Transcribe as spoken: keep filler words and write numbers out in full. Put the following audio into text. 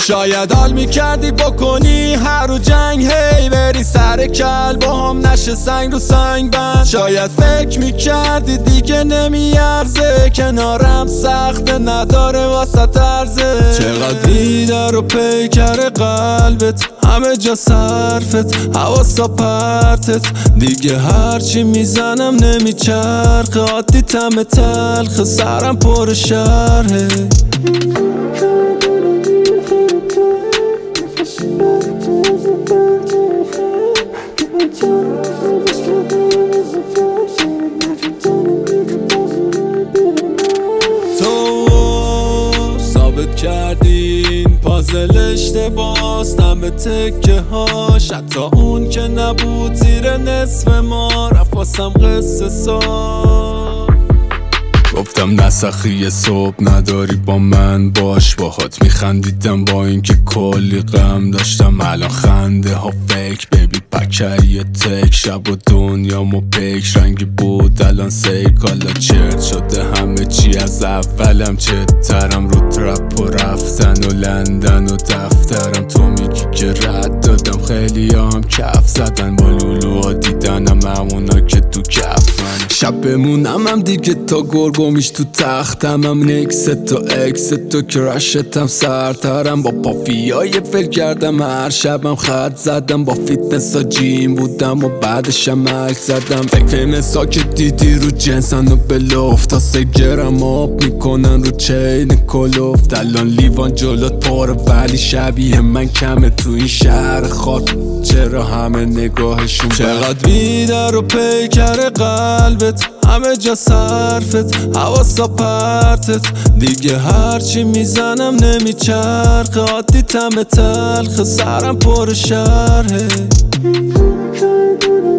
شاید حال میکردی بکنی هر رو جنگ هی بری سر کل با هم نشه سنگ رو سنگ بند. شاید فکر میکردی دیگه نمیارزه کنارم سخته نداره واسه ارزه. چقدر در و پیکر قلبت همه جا صرفت حواسا پرتت دیگه هرچی میزنم نمیچرخه عادی تم تلخ سرم پر شرحه. تو ثابت کردین پازل اشتباست همه تکه هاش حتی اون که نبود زیر نصف ما رفت واسم قصه ساز. گفتم نسخی صبح نداری با من باش باهات میخندیدم با اینکه کلی غم داشتم الان خنده ها فیک بیبی پکری تک شب و دنیامو پیک رنگی بود الان سیک حالا چرت شده همه چی از اولم چترم رو ترپ و رفتن و لندن و دفترم تو میگی که رد دادم خیلی هم کف زدن با لولوها دیدنم همونا که تو کف من شب بمونم هم دیگه تا گرگومیش تو تختم هم نکست تو اکست تو کراشتم سرترم با پافیای فل کردم هر شبم خرد زدم با فیتنس ها جیم بودم و بعدشم عکس زدم فکر فیمنس ها که دیدی رو جنسن و بلوف تا سگرم آب میکنن رو چین کلوفت الان لیوان جلوت پاره ولی شبیه من کمه تو این شهر خاک چرا همه نگاهشون چقدر بیدر و پیکر قلبت همه جا صرفت حواسا پرتت دیگه هرچی میزنم نمیچرخه عادی تم تلخ سرم پر شرحه.